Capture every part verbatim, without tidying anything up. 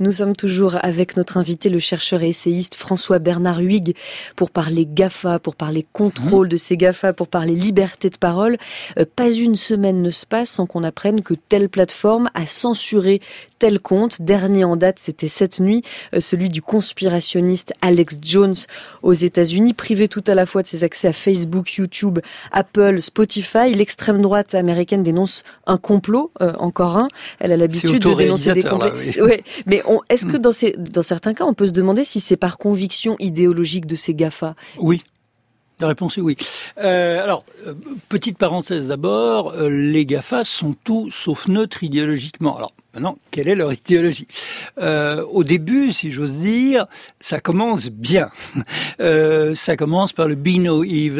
Nous sommes toujours avec notre invité, le chercheur et essayiste François-Bernard Huyghe, pour parler GAFA, pour parler contrôle mmh. de ces GAFA, pour parler liberté de parole. Euh, pas une semaine ne se passe sans qu'on apprenne que telle plateforme a censuré tel compte. Dernier en date, c'était cette nuit, euh, celui du conspirationniste Alex Jones aux États-Unis, privé tout à la fois de ses accès à Facebook, YouTube, Apple, Spotify. L'extrême droite américaine dénonce un complot, euh, encore un. Elle a l'habitude de dénoncer des complots. Là, oui. Ouais. Mais on, est-ce que dans, ces, dans certains cas, on peut se demander si c'est par conviction idéologique de ces GAFA ? Oui. La réponse est oui. Euh, alors, euh, petite parenthèse d'abord, euh, les GAFA sont tout sauf neutres idéologiquement. Alors, maintenant, quelle est leur idéologie ? euh, Au début, si j'ose dire, ça commence bien. Euh, ça commence par le Be No Evil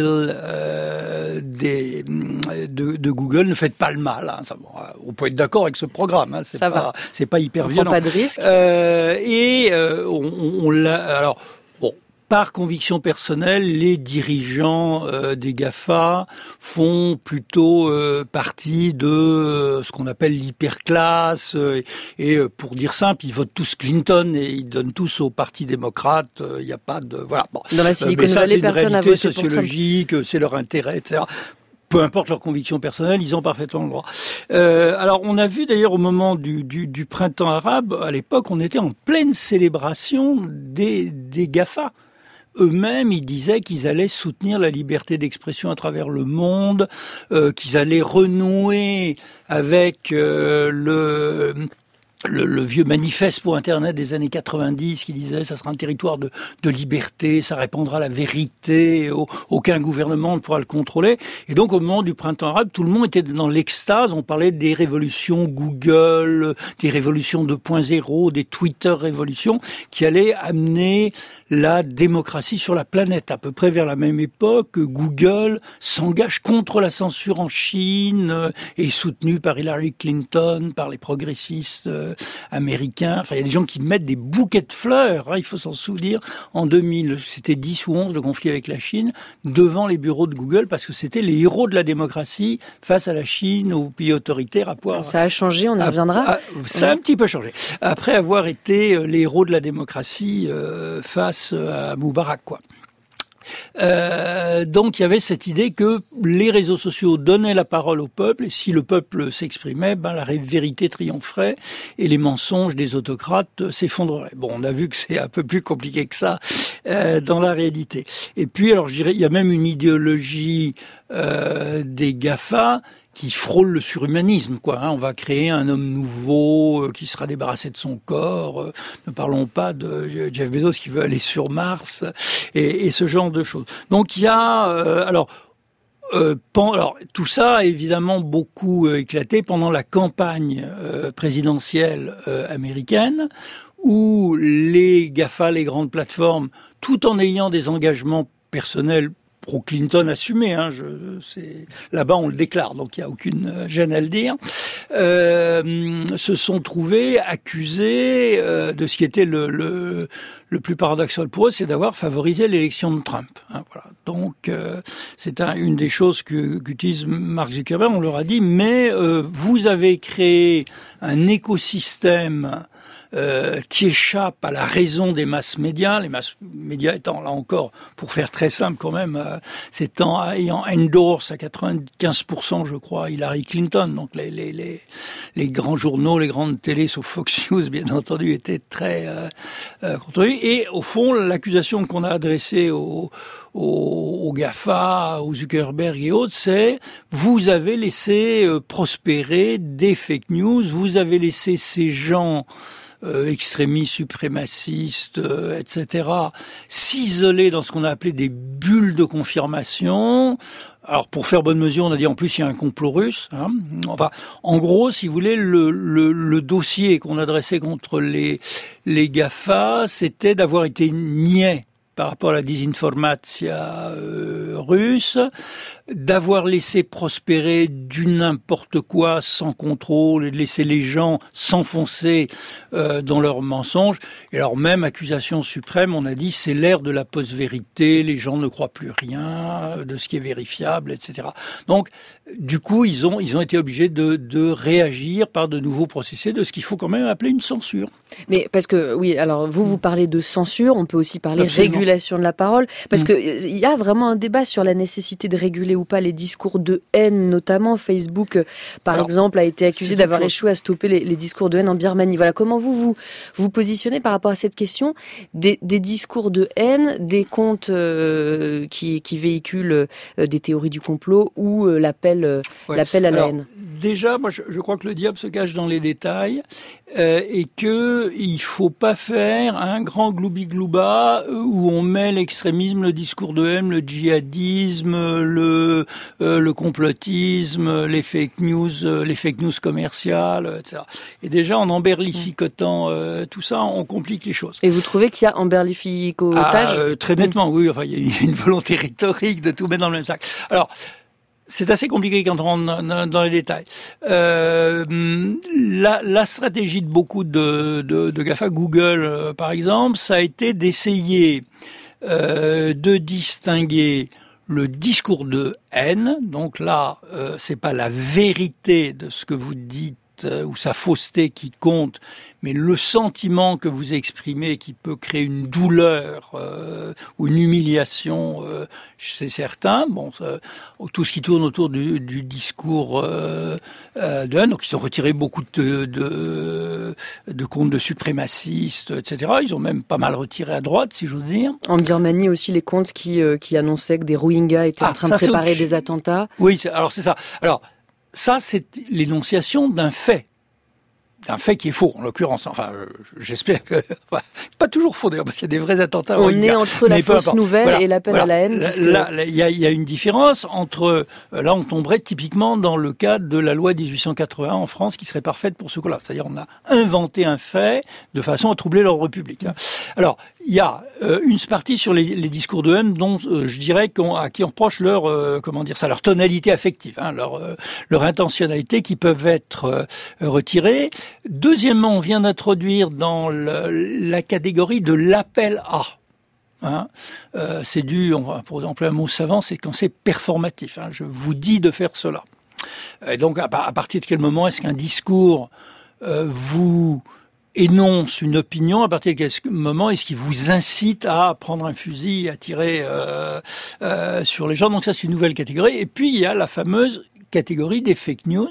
euh, des, de, de Google. Ne faites pas le mal. Hein. Ça, bon, on peut être d'accord avec ce programme. Hein. C'est ça pas, va. C'est pas hyper on violent. On prend pas de risque. Euh, et euh, on, on l'a... Alors, par conviction personnelle, les dirigeants euh, des GAFA font plutôt euh, partie de euh, ce qu'on appelle l'hyperclasse. Euh, et euh, pour dire simple, ils votent tous Clinton et ils donnent tous au Parti démocrate. Il euh, n'y a pas de voilà. Bon. Dans la Silicon euh, mais ça, Valley, c'est une personne réalité a voté sociologique, pour c'est leur intérêt, et cetera. Peu importe leur conviction personnelle, ils ont parfaitement le droit. Euh, alors, on a vu d'ailleurs au moment du, du, du printemps arabe, à l'époque, on était en pleine célébration des, des GAFA. Eux-mêmes, ils disaient qu'ils allaient soutenir la liberté d'expression à travers le monde, euh, qu'ils allaient renouer avec euh, le... Le, le vieux manifeste pour Internet des années quatre-vingt-dix qui disait ça sera un territoire de, de liberté, ça répondra à la vérité, au, aucun gouvernement ne pourra le contrôler. Et donc au moment du printemps arabe, tout le monde était dans l'extase, on parlait des révolutions Google, des révolutions deux point zéro, des Twitter révolutions qui allaient amener la démocratie sur la planète. À peu près vers la même époque, Google s'engage contre la censure en Chine et est soutenu par Hillary Clinton, par les progressistes américains. Enfin, il y a des gens qui mettent des bouquets de fleurs, hein, il faut s'en souvenir. En deux mille, c'était dix ou onze, le conflit avec la Chine, devant les bureaux de Google, parce que c'était les héros de la démocratie face à la Chine, aux pays autoritaires. À pouvoir, ça a changé, on y reviendra. À, à, ça a un petit peu changé. Après avoir été les héros de la démocratie euh, face à Moubarak, quoi. Euh, donc il y avait cette idée que les réseaux sociaux donnaient la parole au peuple et si le peuple s'exprimait, ben la vérité triompherait et les mensonges des autocrates s'effondreraient. Bon, on a vu que c'est un peu plus compliqué que ça euh, dans la réalité. Et puis alors je dirais il y a même une idéologie euh, des GAFA qui frôle le surhumanisme, quoi. Hein. On va créer un homme nouveau euh, qui sera débarrassé de son corps. Euh, ne parlons pas de Jeff Bezos qui veut aller sur Mars et, et ce genre de choses. Donc il y a euh, alors. Euh, pen, alors tout ça a évidemment beaucoup euh, éclaté pendant la campagne euh, présidentielle euh, américaine où les GAFA, les grandes plateformes, tout en ayant des engagements personnels pro-Clinton assumé, hein, je, c'est, là-bas on le déclare, donc il n'y a aucune gêne à le dire, euh, se sont trouvés accusés euh, de ce qui était le, le, le plus paradoxal pour eux, c'est d'avoir favorisé l'élection de Trump. Hein, voilà. Donc euh, c'est un, une des choses que, qu'utilise Mark Zuckerberg, on leur a dit, mais euh, vous avez créé un écosystème Euh, qui échappe à la raison des masses médias, les masses médias étant là encore, pour faire très simple quand même, euh, s'étant ayant endorse à quatre-vingt-quinze pour cent je crois Hillary Clinton, donc les, les, les, les grands journaux, les grandes télés, sauf Fox News bien entendu, étaient très euh, euh, contre lui. Et au fond, l'accusation qu'on a adressée aux Aux, aux GAFA, aux Zuckerberg et autres, c'est vous avez laissé euh, prospérer des fake news, vous avez laissé ces gens euh, extrémistes, suprémacistes, euh, et cetera, s'isoler dans ce qu'on a appelé des bulles de confirmation. Alors, pour faire bonne mesure, on a dit en plus il y a un complot russe. Hein. Enfin, en gros, si vous voulez, le, le, le dossier qu'on adressait contre les, les GAFA, c'était d'avoir été niais par rapport à la désinformatia euh, russes, d'avoir laissé prospérer du n'importe quoi sans contrôle et de laisser les gens s'enfoncer euh, dans leurs mensonges. Et alors même accusation suprême, on a dit c'est l'ère de la post-vérité, les gens ne croient plus rien de ce qui est vérifiable, et cetera. Donc du coup ils ont ils ont été obligés de, de réagir par de nouveaux procédés, de ce qu'il faut quand même appeler une censure. Mais parce que oui, alors vous vous parlez de censure, on peut aussi parler Absolument. Régulation de la parole, parce mmh. que il y a vraiment un débat sur la nécessité de réguler ou pas les discours de haine, notamment Facebook, par alors, exemple, a été accusé d'avoir échoué à stopper les, les discours de haine en Birmanie. Voilà, comment vous vous vous positionnez par rapport à cette question des, des discours de haine, des comptes euh, qui, qui véhiculent euh, des théories du complot ou euh, l'appel, euh, ouais. l'appel à la alors, haine. Déjà, moi, je, je crois que le diable se cache dans les détails euh, et que il faut pas faire un grand gloubi-glouba où on met l'extrémisme, le discours de haine, le djihadisme, le euh, le complotisme, les fake news, euh, les fake news commerciales, et cetera. Et déjà, en emberlificotant euh, tout ça, on complique les choses. Et vous trouvez qu'il y a emberlificotage ? ah, euh, Très nettement, oui. Enfin, il y a une volonté rhétorique de tout mettre dans le même sac. Alors. C'est assez compliqué quand on rentre dans les détails. Euh, la, la stratégie de beaucoup de, de, de GAFA, Google euh, par exemple, ça a été d'essayer euh, de distinguer le discours de haine. Donc là, euh, c'est pas la vérité de ce que vous dites ou sa fausseté qui compte, mais le sentiment que vous exprimez qui peut créer une douleur euh, ou une humiliation, euh, c'est certain. Bon, ça, tout ce qui tourne autour du, du discours euh, euh, de haine, donc ils ont retiré beaucoup de, de, de comptes de suprémacistes, et cetera. Ils ont même pas mal retiré à droite, si j'ose dire. En Birmanie aussi, les comptes qui, euh, qui annonçaient que des Rohingyas étaient ah, en train ça, de préparer des attentats. Oui, c'est, alors c'est ça. Alors, ça, c'est l'énonciation d'un fait. Un fait qui est faux, en l'occurrence. Enfin, j'espère que... Enfin, pas toujours faux, d'ailleurs, parce qu'il y a des vrais attentats. On est entre la fausse nouvelle voilà, et l'appel voilà. à la haine. Puisque... Là, il y a, y a une différence entre... Là, on tomberait typiquement dans le cadre de la loi dix-huit cent quatre-vingt-un en France, qui serait parfaite pour ce coup-là. C'est-à-dire, on a inventé un fait de façon à troubler l'ordre public. Alors, il y a euh, une partie sur les, les discours de haine dont euh, je dirais qu'on, à qui on reproche leur, euh, comment dire ça, leur tonalité affective, hein, leur, euh, leur intentionnalité qui peuvent être euh, retirées. Deuxièmement, on vient d'introduire dans le, la catégorie de l'appel à. Hein, euh, c'est dû, on va, pour exemple, un mot savant, c'est quand c'est performatif. Hein, je vous dis de faire cela. Et donc, à, à partir de quel moment est-ce qu'un discours euh, vous énonce une opinion, à partir de quel moment est-ce qu'il vous incite à prendre un fusil, à tirer euh, euh, sur les gens. Donc ça, c'est une nouvelle catégorie. Et puis, il y a la fameuse catégorie des fake news,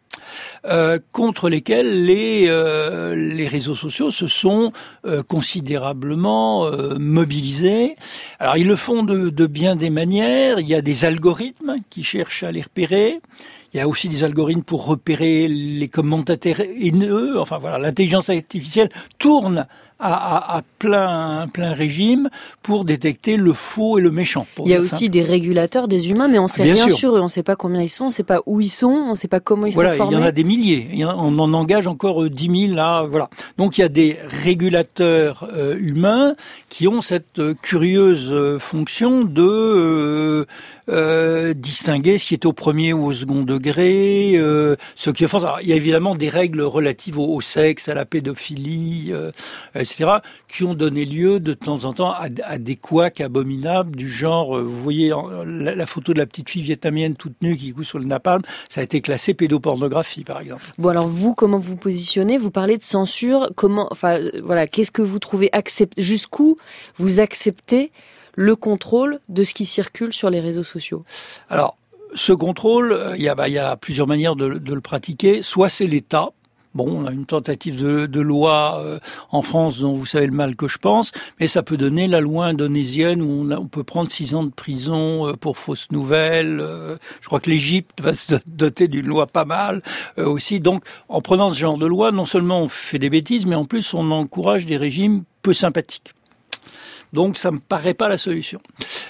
euh, contre lesquels les, euh, les réseaux sociaux se sont euh, considérablement euh, mobilisés. Alors, ils le font de, de bien des manières. Il y a des algorithmes qui cherchent à les repérer. Il y a aussi des algorithmes pour repérer les commentateurs haineux. Enfin voilà, l'intelligence artificielle tourne à, à, à plein, plein régime pour détecter le faux et le méchant. Il y a aussi simple. des régulateurs, des humains, mais on ne sait bien rien sûr. sur eux. On ne sait pas combien ils sont, on ne sait pas où ils sont, on ne sait pas comment ils voilà, sont formés. Il y en a des milliers. Il y en a, on en engage encore dix mille là. Voilà. Donc il y a des régulateurs euh, humains qui ont cette euh, curieuse euh, fonction de euh, euh, distinguer ce qui est au premier ou au second degré, euh, ce qui est fort. Alors, il y a évidemment des règles relatives au, au sexe, à la pédophilie, euh, et cetera, qui ont donné lieu de temps en temps à, à des couacs abominables du genre, euh, vous voyez la, la photo de la petite fille vietnamienne toute nue qui couche sur le napalm, ça a été classé pédopornographie, par exemple. Bon, alors vous, comment vous positionnez ? Vous parlez de censure. Comment, enfin, voilà, qu'est-ce que vous trouvez accept... Jusqu'où vous acceptez le contrôle de ce qui circule sur les réseaux sociaux ? Alors, ce contrôle, il y a, bah, il y a plusieurs manières de, de le pratiquer. Soit c'est l'État. Bon, on a une tentative de, de loi euh, en France dont vous savez le mal que je pense, mais ça peut donner la loi indonésienne où on, a, on peut prendre six ans de prison euh, pour fausses nouvelles. Euh, je crois que l'Égypte va se doter d'une loi pas mal euh, aussi. Donc, en prenant ce genre de loi, non seulement on fait des bêtises, mais en plus on encourage des régimes peu sympathiques. Donc, ça me paraît pas la solution.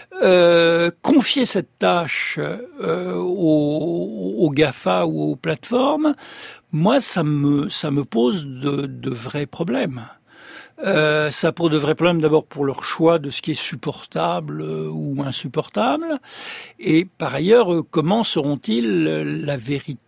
Euh, confier cette tâche euh, aux, aux GAFA ou aux plateformes, moi, ça me ça me pose de, de vrais problèmes. Euh, ça pose de vrais problèmes d'abord pour leur choix de ce qui est supportable euh, ou insupportable. Et par ailleurs, euh, comment sauront-ils euh, la vérité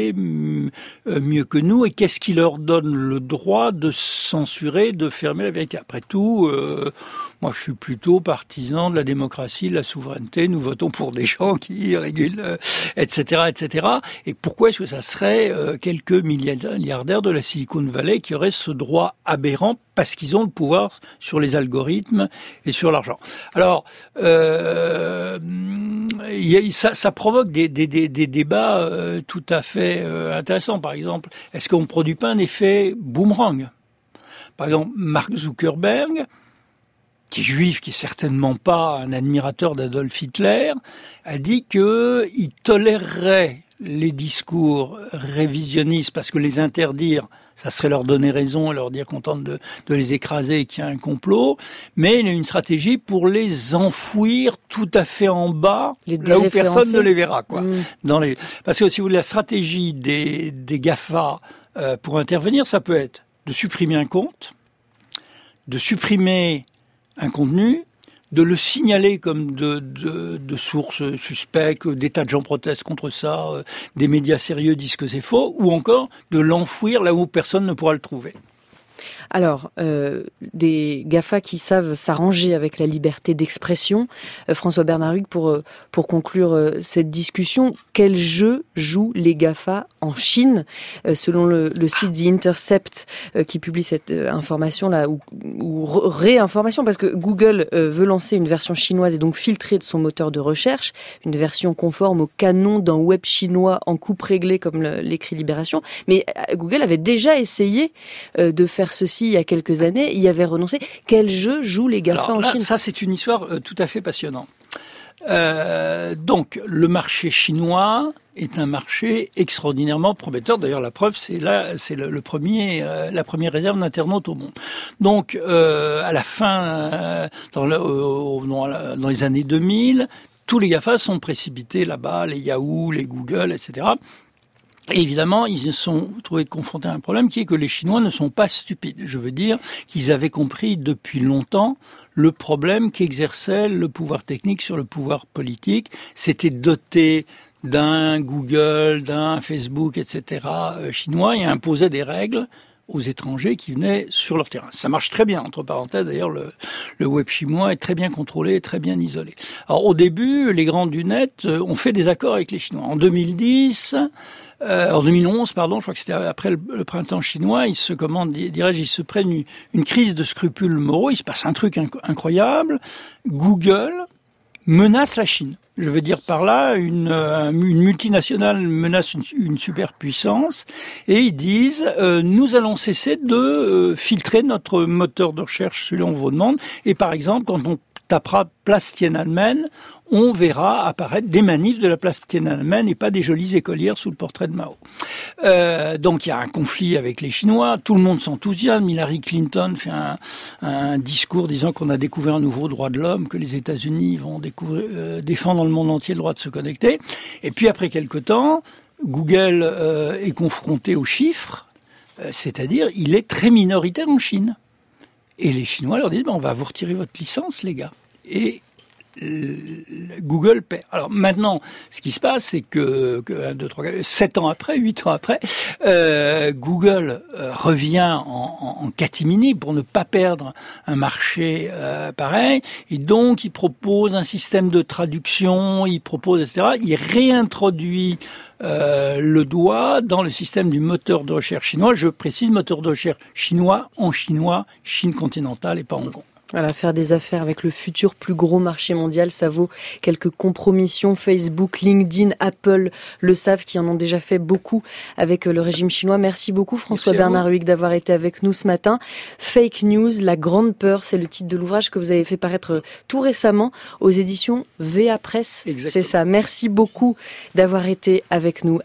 mieux que nous, et qu'est-ce qui leur donne le droit de censurer, de fermer la vérité? Après tout, euh, moi je suis plutôt partisan de la démocratie, de la souveraineté, nous votons pour des gens qui régulent, euh, et cetera, et cetera. Et pourquoi est-ce que ça serait euh, quelques milliardaires de la Silicon Valley qui auraient ce droit aberrant parce qu'ils ont le pouvoir sur les algorithmes et sur l'argent? Alors, euh, y a, ça, ça provoque des, des, des, des débats euh, tout à fait euh, intéressants. Par exemple, est-ce qu'on ne produit pas un effet boomerang? Par exemple, Mark Zuckerberg, qui est juif, qui est certainement pas un admirateur d'Adolf Hitler, a dit qu'il tolérerait les discours révisionnistes parce que les interdire, ça serait leur donner raison et leur dire qu'on tente de, de les écraser et qu'il y a un complot, mais il y a une stratégie pour les enfouir tout à fait en bas, là où personne ne les verra, quoi. Mmh. Dans les... Parce que si vous voulez, la stratégie des, des GAFA euh, pour intervenir, ça peut être de supprimer un compte, de supprimer un contenu, de le signaler comme de, de, de sources suspectes, des tas de gens protestent contre ça, euh, des médias sérieux disent que c'est faux, ou encore de l'enfouir là où personne ne pourra le trouver. Alors, euh, des GAFA qui savent s'arranger avec la liberté d'expression. Euh, François Bernard Huygues, pour, euh, pour conclure euh, cette discussion, quel jeu jouent les GAFA en Chine? euh, Selon le, le site The Intercept euh, qui publie cette euh, information-là, ou, ou réinformation, parce que Google euh, veut lancer une version chinoise et donc filtrée de son moteur de recherche, une version conforme au canon d'un web chinois en coupe réglée, comme le, l'écrit Libération. Mais euh, Google avait déjà essayé euh, de faire ceci il y a quelques années, il y avait renoncé. Quel jeu jouent les GAFA Alors, en là, Chine? Ça, c'est une histoire euh, tout à fait passionnante. Euh, donc, le marché chinois est un marché extraordinairement prometteur. D'ailleurs, la preuve, c'est là, c'est le, le premier, euh, la première réserve d'internautes au monde. Donc, euh, à la fin, euh, dans, le, euh, dans les années deux mille, tous les GAFA sont précipités là-bas, les Yahoo, les Google, et cetera. Et évidemment, ils se sont trouvés confrontés à un problème qui est que les Chinois ne sont pas stupides. Je veux dire qu'ils avaient compris depuis longtemps le problème qu'exerçait le pouvoir technique sur le pouvoir politique. C'était doté d'un Google, d'un Facebook, et cetera chinois et imposait des règles aux étrangers qui venaient sur leur terrain. Ça marche très bien, entre parenthèses. D'ailleurs, le, le web chinois est très bien contrôlé, très bien isolé. Alors, au début, les grands du net ont fait des accords avec les Chinois. En deux mille dix, euh, en deux mille onze, pardon, je crois que c'était après le, le printemps chinois, ils se commandent, dirais-je, ils se prennent une, une crise de scrupules moraux. Il se passe un truc inc- incroyable. Google menace la Chine. Je veux dire par là, une, une multinationale menace une, une superpuissance et ils disent euh, nous allons cesser de euh, filtrer notre moteur de recherche selon vos demandes et par exemple quand on tapera place Tiananmen, on verra apparaître des manifs de la place Tiananmen et pas des jolies écolières sous le portrait de Mao. Euh, donc il y a un conflit avec les Chinois, tout le monde s'enthousiasme. Hillary Clinton fait un, un discours disant qu'on a découvert un nouveau droit de l'homme, que les États-Unis vont découvrir, euh, défendre dans le monde entier le droit de se connecter. Et puis après quelque temps, Google euh, est confronté aux chiffres, euh, c'est-à-dire il est très minoritaire en Chine. Et les Chinois leur disent ben, on va vous retirer votre licence, les gars. Et Google perd. Alors maintenant, ce qui se passe, c'est que, que un, deux, trois, sept ans après, huit ans après, euh, Google euh, revient en, en, en catimini pour ne pas perdre un marché euh, pareil. Et donc, il propose un système de traduction, il propose, et cetera. Il réintroduit euh, le doigt dans le système du moteur de recherche chinois. Je précise, moteur de recherche chinois en chinois, Chine continentale et pas Hong Kong. Voilà, faire des affaires avec le futur plus gros marché mondial, ça vaut quelques compromissions. Facebook, LinkedIn, Apple le savent, qui en ont déjà fait beaucoup avec le régime chinois. Merci beaucoup François Bernard Huygues d'avoir été avec nous ce matin. Fake News, la grande peur, c'est le titre de l'ouvrage que vous avez fait paraître tout récemment aux éditions V A Presse. Exactement. C'est ça. Merci beaucoup d'avoir été avec nous.